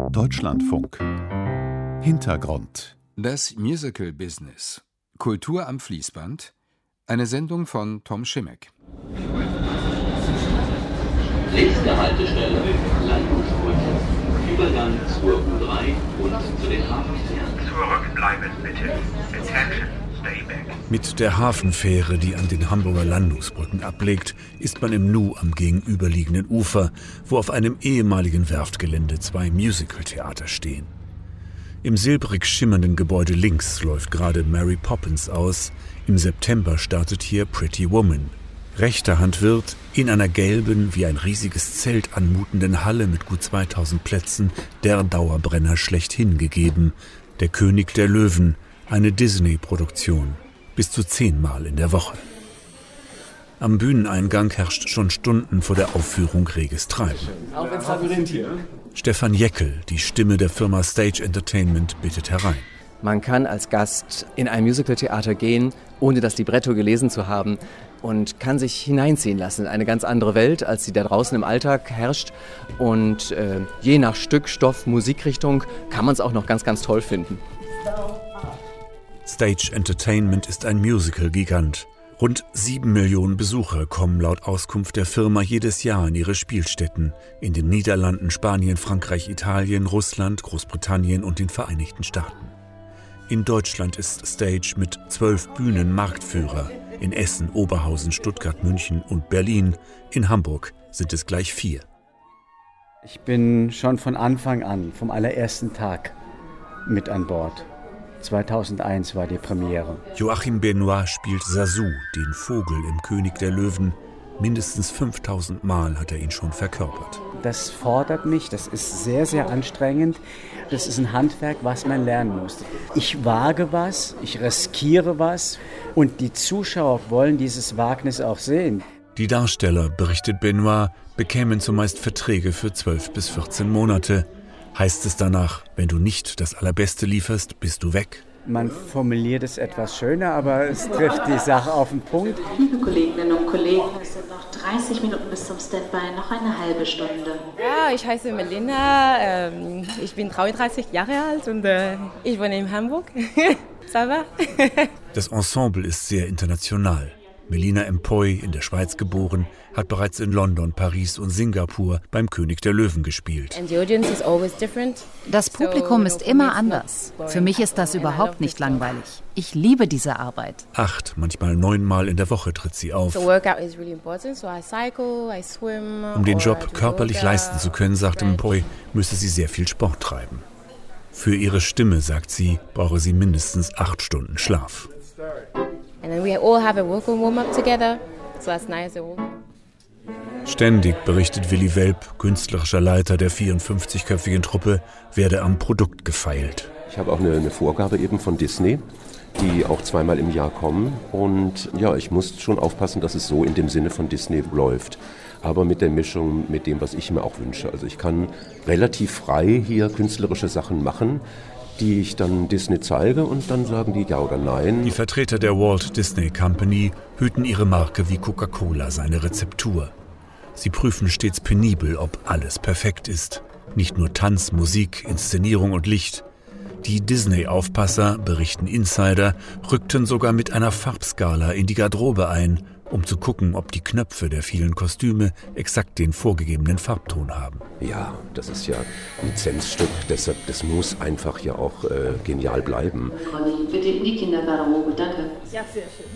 Deutschlandfunk. Hintergrund. Das Musical-Business. Kultur am Fließband. Eine Sendung von Tom Schimmeck. Nächste Haltestelle, Landungsbrücke. Übergang zur U3 und zu den Hafenfähren. Zurückbleiben bitte. Attention, stay back. Mit der Hafenfähre, die an den Hamburger Landungsbrücken ablegt, ist man im Nu am gegenüberliegenden Ufer, wo auf einem ehemaligen Werftgelände 2 Musicaltheater stehen. Im silbrig schimmernden Gebäude links läuft gerade Mary Poppins aus. Im September startet hier Pretty Woman. Rechter Hand wird in einer gelben, wie ein riesiges Zelt anmutenden Halle mit gut 2000 Plätzen der Dauerbrenner schlechthin gegeben. Der König der Löwen, eine Disney-Produktion. Bis zu 10-mal in der Woche. Am Bühneneingang herrscht schon Stunden vor der Aufführung reges Treiben. Auch ins Labyrinth hier. Stefan Jeckel, die Stimme der Firma Stage Entertainment, bittet herein. Man kann als Gast in ein Musicaltheater gehen, ohne das Libretto gelesen zu haben, und kann sich hineinziehen lassen in eine ganz andere Welt, als sie da draußen im Alltag herrscht. Und je nach Stück, Stoff, Musikrichtung kann man es auch noch ganz, ganz toll finden. Stage Entertainment ist ein Musical-Gigant. Rund 7 Millionen Besucher kommen laut Auskunft der Firma jedes Jahr in ihre Spielstätten in den Niederlanden, Spanien, Frankreich, Italien, Russland, Großbritannien und den Vereinigten Staaten. In Deutschland ist Stage mit 12 Bühnen Marktführer. In Essen, Oberhausen, Stuttgart, München und Berlin. In Hamburg sind es gleich 4. Ich bin schon von Anfang an, vom allerersten Tag, mit an Bord. 2001 war die Premiere. Joachim Benoit spielt Sasu, den Vogel im König der Löwen. Mindestens 5000 Mal hat er ihn schon verkörpert. Das fordert mich, das ist sehr, sehr anstrengend. Das ist ein Handwerk, was man lernen muss. Ich wage was, ich riskiere was und die Zuschauer wollen dieses Wagnis auch sehen. Die Darsteller, berichtet Benoit, bekämen zumeist Verträge für 12 bis 14 Monate. Heißt es danach, wenn du nicht das Allerbeste lieferst, bist du weg? Man formuliert es etwas schöner, aber es trifft die Sache auf den Punkt. Liebe Kolleginnen und Kollegen, es sind noch 30 Minuten bis zum Standby, noch eine halbe Stunde. Ja, ich heiße Melina, ich bin 33 Jahre alt und ich wohne in Hamburg. Ça va? Das Ensemble ist sehr international. Melina Empoy, in der Schweiz geboren, hat bereits in London, Paris und Singapur beim König der Löwen gespielt. Das Publikum ist immer anders. Für mich ist das überhaupt nicht langweilig. Ich liebe diese Arbeit. 8, manchmal 9 Mal in der Woche tritt sie auf. Um den Job körperlich leisten zu können, sagt Empoy, müsse sie sehr viel Sport treiben. Für ihre Stimme, sagt sie, brauche sie mindestens 8 Stunden Schlaf. Ständig berichtet Willi Welp, künstlerischer Leiter der 54-köpfigen Truppe, werde am Produkt gefeilt. Ich habe auch eine Vorgabe eben von Disney, die auch 2-mal im Jahr kommen. Und ja, ich muss schon aufpassen, dass es so in dem Sinne von Disney läuft. Aber mit der Mischung mit dem, was ich mir auch wünsche. Also ich kann relativ frei hier künstlerische Sachen machen, die ich dann Disney zeige und dann sagen die ja oder nein. Die Vertreter der Walt Disney Company hüten ihre Marke wie Coca-Cola seine Rezeptur. Sie prüfen stets penibel, ob alles perfekt ist. Nicht nur Tanz, Musik, Inszenierung und Licht. Die Disney-Aufpasser, berichten Insider, rückten sogar mit einer Farbskala in die Garderobe ein, um zu gucken, ob die Knöpfe der vielen Kostüme exakt den vorgegebenen Farbton haben. Ja, das ist ja ein Lizenzstück, deshalb das muss einfach ja auch genial bleiben. Bitte in die Kindergarderobe, danke. Ja, sehr schön.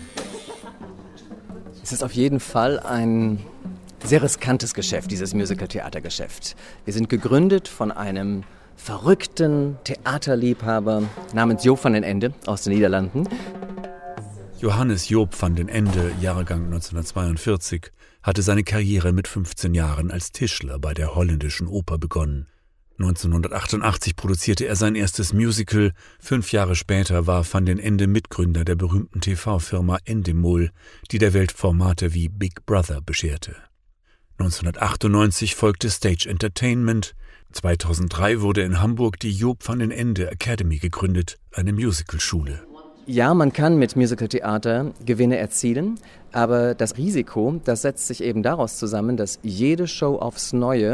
Es ist auf jeden Fall ein sehr riskantes Geschäft, dieses Musical-Theatergeschäft. Wir sind gegründet von einem verrückten Theaterliebhaber namens Joop van den Ende aus den Niederlanden. Johannes Joop van den Ende, Jahrgang 1942, hatte seine Karriere mit 15 Jahren als Tischler bei der Holländischen Oper begonnen. 1988 produzierte er sein erstes Musical. 5 Jahre später war van den Ende Mitgründer der berühmten TV-Firma Endemol, die der Welt Formate wie Big Brother bescherte. 1998 folgte Stage Entertainment. 2003 wurde in Hamburg die Joop van den Ende Academy gegründet, eine Musicalschule. Ja, man kann mit Musicaltheater Gewinne erzielen, aber das Risiko, das setzt sich eben daraus zusammen, dass jede Show aufs Neue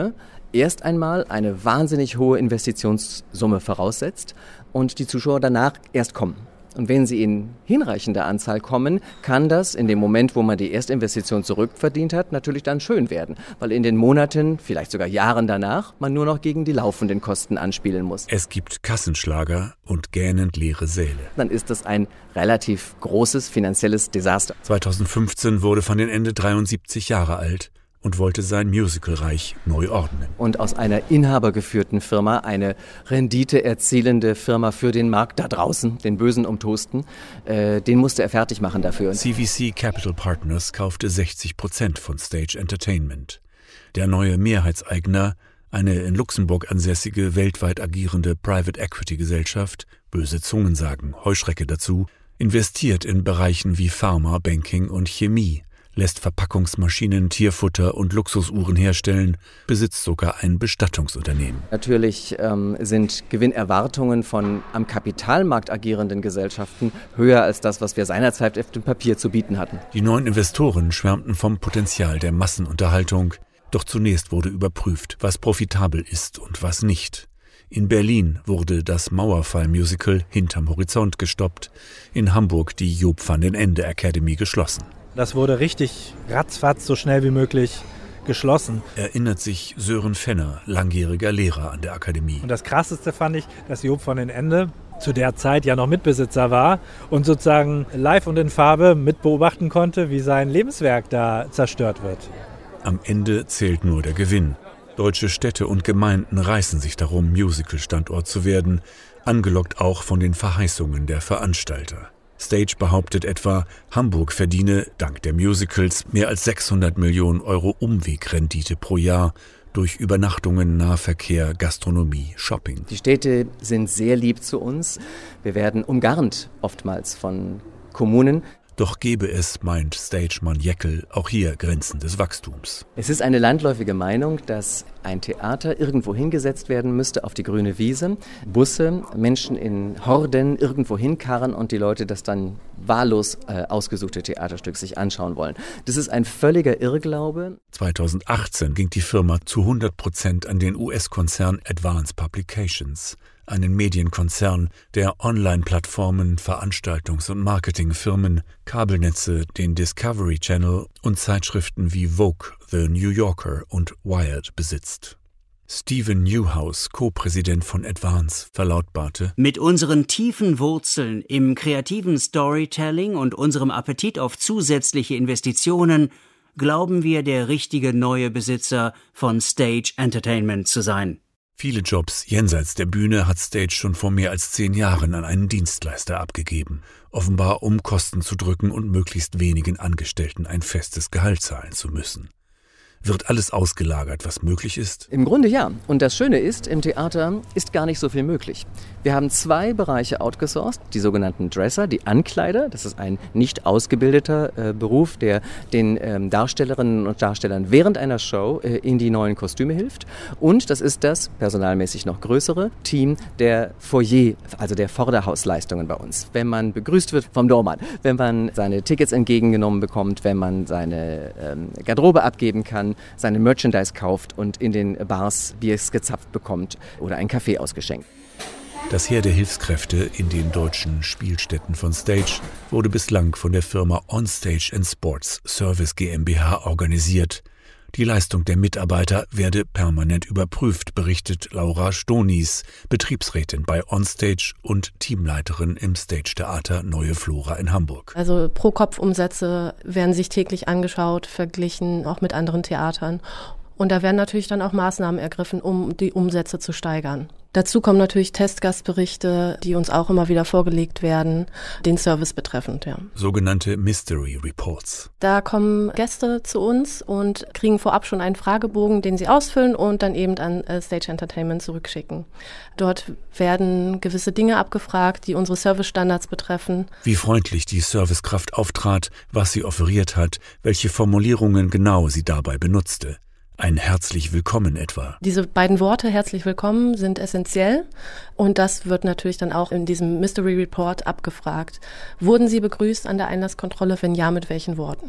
erst einmal eine wahnsinnig hohe Investitionssumme voraussetzt und die Zuschauer danach erst kommen. Und wenn sie in hinreichender Anzahl kommen, kann das in dem Moment, wo man die Erstinvestition zurückverdient hat, natürlich dann schön werden. Weil in den Monaten, vielleicht sogar Jahren danach, man nur noch gegen die laufenden Kosten anspielen muss. Es gibt Kassenschlager und gähnend leere Säle. Dann ist das ein relativ großes finanzielles Desaster. 2015 wurde Van den Ende 73 Jahre alt und wollte sein Musicalreich neu ordnen. Und aus einer inhabergeführten Firma eine Rendite erzielende Firma für den Markt da draußen, den Bösen umtosten, den musste er fertig machen dafür. CVC Capital Partners kaufte 60% von Stage Entertainment. Der neue Mehrheitseigner, eine in Luxemburg ansässige, weltweit agierende Private Equity Gesellschaft, böse Zungen sagen Heuschrecke dazu, investiert in Bereichen wie Pharma, Banking und Chemie, lässt Verpackungsmaschinen, Tierfutter und Luxusuhren herstellen, besitzt sogar ein Bestattungsunternehmen. Natürlich sind Gewinnerwartungen von am Kapitalmarkt agierenden Gesellschaften höher als das, was wir seinerzeit auf dem Papier zu bieten hatten. Die neuen Investoren schwärmten vom Potenzial der Massenunterhaltung, doch zunächst wurde überprüft, was profitabel ist und was nicht. In Berlin wurde das Mauerfall-Musical Hinterm Horizont gestoppt, in Hamburg die Joop van den Ende Academy geschlossen. Das wurde richtig ratzfatz so schnell wie möglich geschlossen. Erinnert sich Sören Fenner, langjähriger Lehrer an der Akademie. Und das Krasseste fand ich, dass Joop van den Ende zu der Zeit ja noch Mitbesitzer war und sozusagen live und in Farbe mit beobachten konnte, wie sein Lebenswerk da zerstört wird. Am Ende zählt nur der Gewinn. Deutsche Städte und Gemeinden reißen sich darum, Musical-Standort zu werden, angelockt auch von den Verheißungen der Veranstalter. Stage behauptet etwa, Hamburg verdiene dank der Musicals mehr als 600 Millionen Euro Umwegrendite pro Jahr durch Übernachtungen, Nahverkehr, Gastronomie, Shopping. Die Städte sind sehr lieb zu uns. Wir werden umgarnt oftmals von Kommunen. Doch gebe es, meint Stagemann Jäckel, auch hier Grenzen des Wachstums. Es ist eine landläufige Meinung, dass ein Theater irgendwo hingesetzt werden müsste auf die grüne Wiese, Busse, Menschen in Horden irgendwo hinkarren und die Leute das dann wahllos ausgesuchte Theaterstück sich anschauen wollen. Das ist ein völliger Irrglaube. 2018 ging die Firma zu 100% an den US-Konzern Advance Publications, einen Medienkonzern, der Online-Plattformen, Veranstaltungs- und Marketingfirmen, Kabelnetze, den Discovery Channel und Zeitschriften wie Vogue, The New Yorker und Wired besitzt. Stephen Newhouse, Co-Präsident von Advance, verlautbarte: Mit unseren tiefen Wurzeln im kreativen Storytelling und unserem Appetit auf zusätzliche Investitionen glauben wir, der richtige neue Besitzer von Stage Entertainment zu sein. Viele Jobs jenseits der Bühne hat Stage schon vor mehr als 10 Jahren an einen Dienstleister abgegeben, offenbar um Kosten zu drücken und möglichst wenigen Angestellten ein festes Gehalt zahlen zu müssen. Wird alles ausgelagert, was möglich ist? Im Grunde ja. Und das Schöne ist, im Theater ist gar nicht so viel möglich. Wir haben 2 Bereiche outgesourced, die sogenannten Dresser, die Ankleider. Das ist ein nicht ausgebildeter Beruf, der den Darstellerinnen und Darstellern während einer Show in die neuen Kostüme hilft. Und das ist das personalmäßig noch größere Team der Foyer, also der Vorderhausleistungen bei uns. Wenn man begrüßt wird vom Doormann, wenn man seine Tickets entgegengenommen bekommt, wenn man seine Garderobe abgeben kann, seine Merchandise kauft und in den Bars Biers gezapft bekommt oder einen Kaffee ausgeschenkt. Das Heer der Hilfskräfte in den deutschen Spielstätten von Stage wurde bislang von der Firma Onstage & Sports Service GmbH organisiert. Die Leistung der Mitarbeiter werde permanent überprüft, berichtet Laura Stonis, Betriebsrätin bei Onstage und Teamleiterin im Stage Theater Neue Flora in Hamburg. Also Pro-Kopf-Umsätze werden sich täglich angeschaut, verglichen auch mit anderen Theatern. Und da werden natürlich dann auch Maßnahmen ergriffen, um die Umsätze zu steigern. Dazu kommen natürlich Testgastberichte, die uns auch immer wieder vorgelegt werden, den Service betreffend, ja. Sogenannte Mystery Reports. Da kommen Gäste zu uns und kriegen vorab schon einen Fragebogen, den sie ausfüllen und dann eben an Stage Entertainment zurückschicken. Dort werden gewisse Dinge abgefragt, die unsere Servicestandards betreffen. Wie freundlich die Servicekraft auftrat, was sie offeriert hat, welche Formulierungen genau sie dabei benutzte. Ein herzlich willkommen etwa. Diese beiden Worte, herzlich willkommen, sind essentiell und das wird natürlich dann auch in diesem Mystery Report abgefragt. Wurden Sie begrüßt an der Einlasskontrolle? Wenn ja, mit welchen Worten?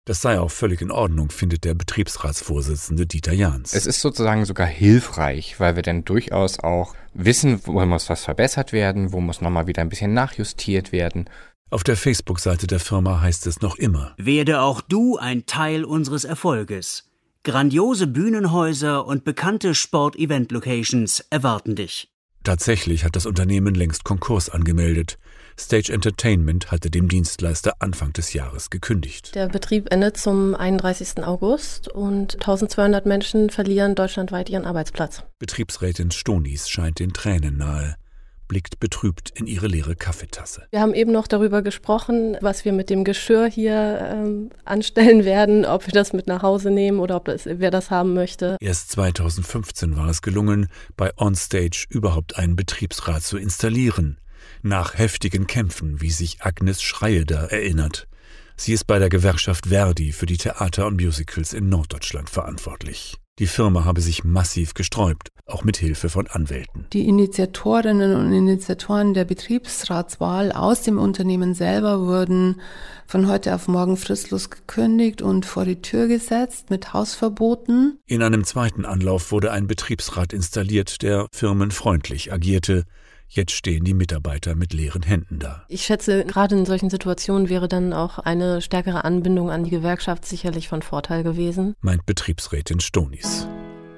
Das sei auch völlig in Ordnung, findet der Betriebsratsvorsitzende Dieter Jahns. Es ist sozusagen sogar hilfreich, weil wir dann durchaus auch wissen, wo muss was verbessert werden, wo muss nochmal wieder ein bisschen nachjustiert werden. Auf der Facebook-Seite der Firma heißt es noch immer: Werde auch du ein Teil unseres Erfolges. Grandiose Bühnenhäuser und bekannte Sport-Event-Locations erwarten dich. Tatsächlich hat das Unternehmen längst Konkurs angemeldet. Stage Entertainment hatte dem Dienstleister Anfang des Jahres gekündigt. Der Betrieb endet zum 31. August und 1200 Menschen verlieren deutschlandweit ihren Arbeitsplatz. Betriebsrätin Stonis scheint den Tränen nahe, blickt betrübt in ihre leere Kaffeetasse. Wir haben eben noch darüber gesprochen, was wir mit dem Geschirr hier anstellen werden, ob wir das mit nach Hause nehmen oder wer das haben möchte. Erst 2015 war es gelungen, bei OnStage überhaupt einen Betriebsrat zu installieren. Nach heftigen Kämpfen, wie sich Agnes Schreieder erinnert. Sie ist bei der Gewerkschaft Verdi für die Theater und Musicals in Norddeutschland verantwortlich. Die Firma habe sich massiv gesträubt, auch mit Hilfe von Anwälten. Die Initiatorinnen und Initiatoren der Betriebsratswahl aus dem Unternehmen selber wurden von heute auf morgen fristlos gekündigt und vor die Tür gesetzt mit Hausverboten. In einem zweiten Anlauf wurde ein Betriebsrat installiert, der firmenfreundlich agierte. Jetzt stehen die Mitarbeiter mit leeren Händen da. Ich schätze, gerade in solchen Situationen wäre dann auch eine stärkere Anbindung an die Gewerkschaft sicherlich von Vorteil gewesen, meint Betriebsrätin Stonis.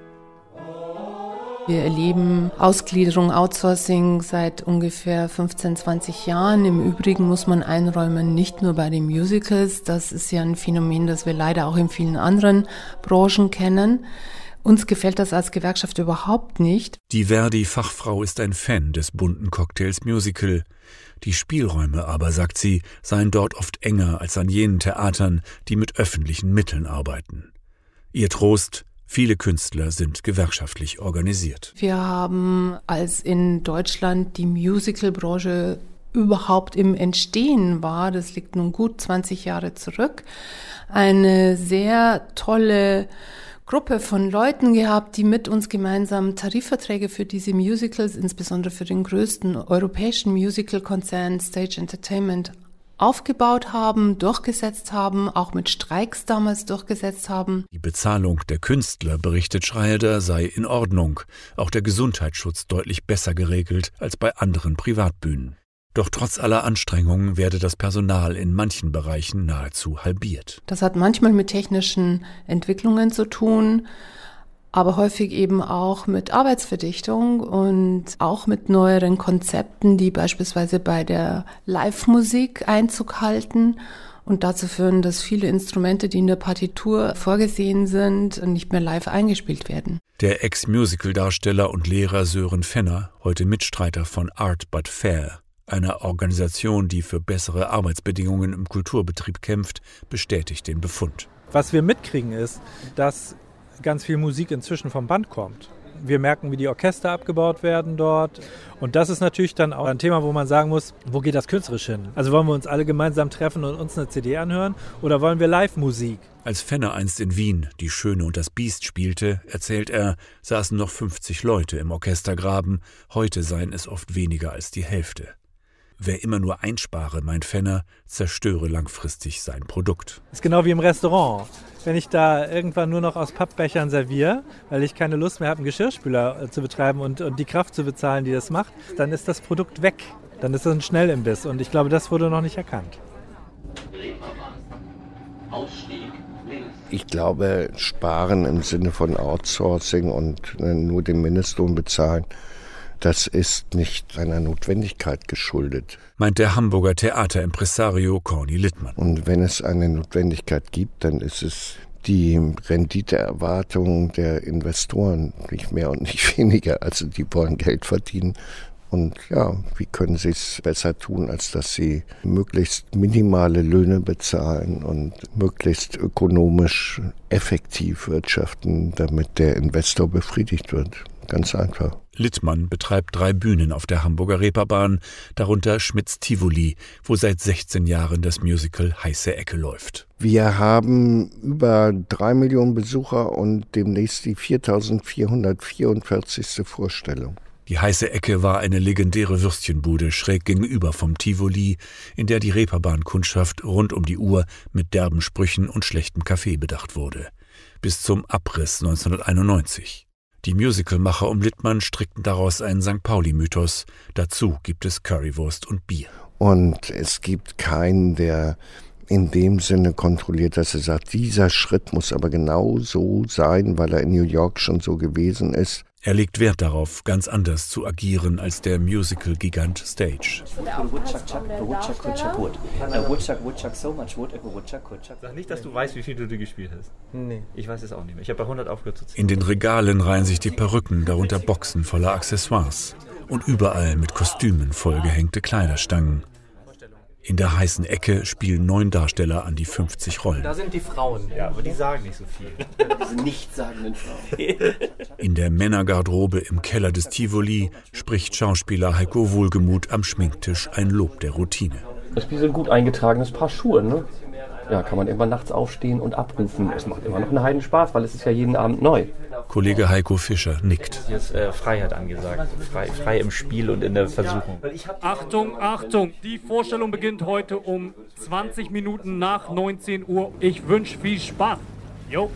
Wir erleben Ausgliederung, Outsourcing seit ungefähr 15, 20 Jahren. Im Übrigen muss man einräumen, nicht nur bei den Musicals. Das ist ja ein Phänomen, das wir leider auch in vielen anderen Branchen kennen. Uns gefällt das als Gewerkschaft überhaupt nicht. Die Verdi-Fachfrau ist ein Fan des bunten Cocktails Musical. Die Spielräume aber, sagt sie, seien dort oft enger als an jenen Theatern, die mit öffentlichen Mitteln arbeiten. Ihr Trost: Viele Künstler sind gewerkschaftlich organisiert. Wir haben, als in Deutschland die Musicalbranche überhaupt im Entstehen war, das liegt nun gut 20 Jahre zurück, eine sehr tolle Gruppe von Leuten gehabt, die mit uns gemeinsam Tarifverträge für diese Musicals, insbesondere für den größten europäischen Musical-Konzern Stage Entertainment, aufgebaut haben, durchgesetzt haben, auch mit Streiks damals durchgesetzt haben. Die Bezahlung der Künstler, berichtet Schreieder, sei in Ordnung, auch der Gesundheitsschutz deutlich besser geregelt als bei anderen Privatbühnen. Doch trotz aller Anstrengungen werde das Personal in manchen Bereichen nahezu halbiert. Das hat manchmal mit technischen Entwicklungen zu tun, aber häufig eben auch mit Arbeitsverdichtung und auch mit neueren Konzepten, die beispielsweise bei der Live-Musik Einzug halten und dazu führen, dass viele Instrumente, die in der Partitur vorgesehen sind, nicht mehr live eingespielt werden. Der Ex-Musical-Darsteller und Lehrer Sören Fenner, heute Mitstreiter von Art But Fair, einer Organisation, die für bessere Arbeitsbedingungen im Kulturbetrieb kämpft, bestätigt den Befund. Was wir mitkriegen ist, dass ganz viel Musik inzwischen vom Band kommt. Wir merken, wie die Orchester abgebaut werden dort. Und das ist natürlich dann auch ein Thema, wo man sagen muss, wo geht das künstlerisch hin? Also wollen wir uns alle gemeinsam treffen und uns eine CD anhören oder wollen wir Live-Musik? Als Fenner einst in Wien Die Schöne und das Biest spielte, erzählt er, saßen noch 50 Leute im Orchestergraben. Heute seien es oft weniger als die Hälfte. Wer immer nur einspare, meint Fenner, zerstöre langfristig sein Produkt. Das ist genau wie im Restaurant. Wenn ich da irgendwann nur noch aus Pappbechern serviere, weil ich keine Lust mehr habe, einen Geschirrspüler zu betreiben und die Kraft zu bezahlen, die das macht, dann ist das Produkt weg. Dann ist das ein Schnellimbiss. Und ich glaube, das wurde noch nicht erkannt. Ich glaube, sparen im Sinne von Outsourcing und nur den Mindestlohn bezahlen, das ist nicht einer Notwendigkeit geschuldet, meint der Hamburger Theaterimpresario Corny Littmann. Und wenn es eine Notwendigkeit gibt, dann ist es die Renditeerwartung der Investoren, nicht mehr und nicht weniger. Also die wollen Geld verdienen. Und ja, wie können sie es besser tun, als dass sie möglichst minimale Löhne bezahlen und möglichst ökonomisch effektiv wirtschaften, damit der Investor befriedigt wird. Ganz einfach. Littmann betreibt 3 Bühnen auf der Hamburger Reeperbahn, darunter Schmitz Tivoli, wo seit 16 Jahren das Musical Heiße Ecke läuft. Wir haben über 3 Millionen Besucher und demnächst die 4.444. Vorstellung. Die heiße Ecke war eine legendäre Würstchenbude schräg gegenüber vom Tivoli, in der die Reeperbahn-Kundschaft rund um die Uhr mit derben Sprüchen und schlechtem Kaffee bedacht wurde. Bis zum Abriss 1991. Die Musicalmacher um Littmann strickten daraus einen St. Pauli-Mythos. Dazu gibt es Currywurst und Bier. Und es gibt keinen, der in dem Sinne kontrolliert, dass er sagt, dieser Schritt muss aber genau so sein, weil er in New York schon so gewesen ist. Er legt Wert darauf, ganz anders zu agieren als der Musical-Gigant Stage. Sag nicht, dass du weißt, wie viel du gespielt hast. Nee, ich weiß es auch nicht mehr. Ich habe bei 100 aufgehört zu zählen. In den Regalen reihen sich die Perücken, darunter Boxen voller Accessoires. Und überall mit Kostümen vollgehängte Kleiderstangen. In der heißen Ecke spielen 9 Darsteller an die 50 Rollen. Da sind die Frauen, ja, aber die sagen nicht so viel. Diese nichtssagenden Frauen. In der Männergarderobe im Keller des Tivoli spricht Schauspieler Heiko Wohlgemuth am Schminktisch ein Lob der Routine. Das ist wie so ein gut eingetragenes Paar Schuhe, ne? Ja, kann man immer nachts aufstehen und abrufen. Es macht immer noch einen Heidenspaß, weil es ist ja jeden Abend neu. Kollege Heiko Fischer nickt. Hier ist Freiheit angesagt. Frei im Spiel und in der Versuchung. Achtung, Achtung! Die Vorstellung beginnt heute um 20 Minuten nach 19 Uhr. Ich wünsche viel Spaß. Jo.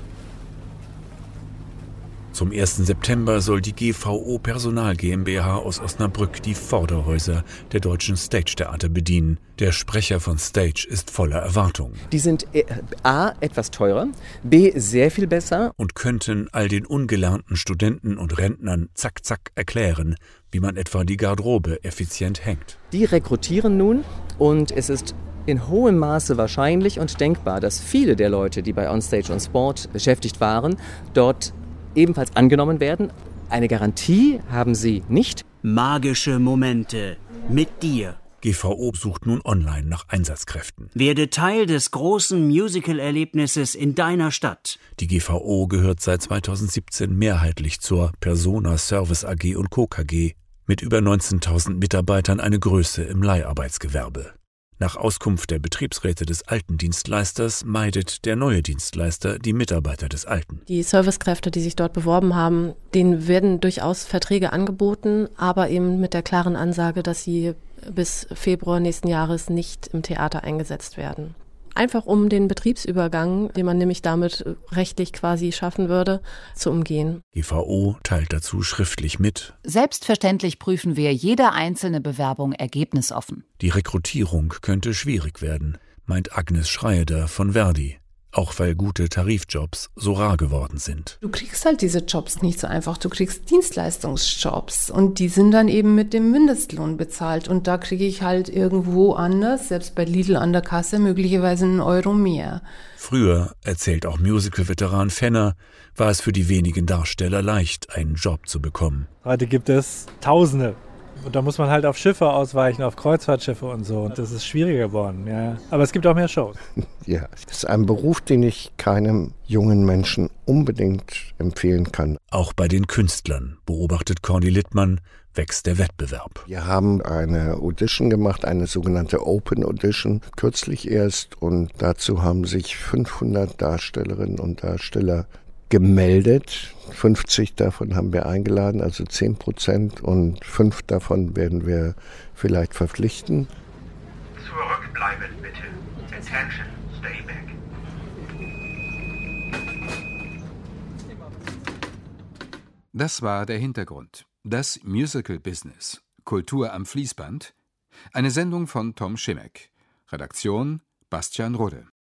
Zum 1. September soll die GVO Personal GmbH aus Osnabrück die Vorderhäuser der deutschen Stage-Theater bedienen. Der Sprecher von Stage ist voller Erwartungen. Die sind A, etwas teurer, B, sehr viel besser. Und könnten all den ungelernten Studenten und Rentnern zack, zack erklären, wie man etwa die Garderobe effizient hängt. Die rekrutieren nun und es ist in hohem Maße wahrscheinlich und denkbar, dass viele der Leute, die bei Onstage und Sport beschäftigt waren, dort ebenfalls angenommen werden. Eine Garantie haben sie nicht. Magische Momente mit dir. GVO sucht nun online nach Einsatzkräften. Werde Teil des großen Musical-Erlebnisses in deiner Stadt. Die GVO gehört seit 2017 mehrheitlich zur Persona Service AG und Co. KG mit über 19.000 Mitarbeitern, eine Größe im Leiharbeitsgewerbe. Nach Auskunft der Betriebsräte des alten Dienstleisters meidet der neue Dienstleister die Mitarbeiter des alten. Die Servicekräfte, die sich dort beworben haben, denen werden durchaus Verträge angeboten, aber eben mit der klaren Ansage, dass sie bis Februar nächsten Jahres nicht im Theater eingesetzt werden. Einfach um den Betriebsübergang, den man nämlich damit rechtlich quasi schaffen würde, zu umgehen. GVO teilt dazu schriftlich mit. Selbstverständlich prüfen wir jede einzelne Bewerbung ergebnisoffen. Die Rekrutierung könnte schwierig werden, meint Agnes Schreieder von Verdi. Auch weil gute Tarifjobs so rar geworden sind. Du kriegst halt diese Jobs nicht so einfach. Du kriegst Dienstleistungsjobs und die sind dann eben mit dem Mindestlohn bezahlt. Und da kriege ich halt irgendwo anders, selbst bei Lidl an der Kasse, möglicherweise einen Euro mehr. Früher, erzählt auch Musical-Veteran Fenner, war es für die wenigen Darsteller leicht, einen Job zu bekommen. Heute gibt es Tausende. Und da muss man halt auf Schiffe ausweichen, auf Kreuzfahrtschiffe und so. Und das ist schwieriger geworden, ja. Aber es gibt auch mehr Shows. Ja, das ist ein Beruf, den ich keinem jungen Menschen unbedingt empfehlen kann. Auch bei den Künstlern, beobachtet Corny Littmann, wächst der Wettbewerb. Wir haben eine Audition gemacht, eine sogenannte Open Audition, kürzlich erst. Und dazu haben sich 500 Darstellerinnen und Darsteller gemeldet. 50 davon haben wir eingeladen, also 10%, und 5 davon werden wir vielleicht verpflichten. Zurückbleiben bitte. Attention, stay back. Das war der Hintergrund. Das Musical-Business. Kultur am Fließband. Eine Sendung von Tom Schimek. Redaktion Bastian Rudde.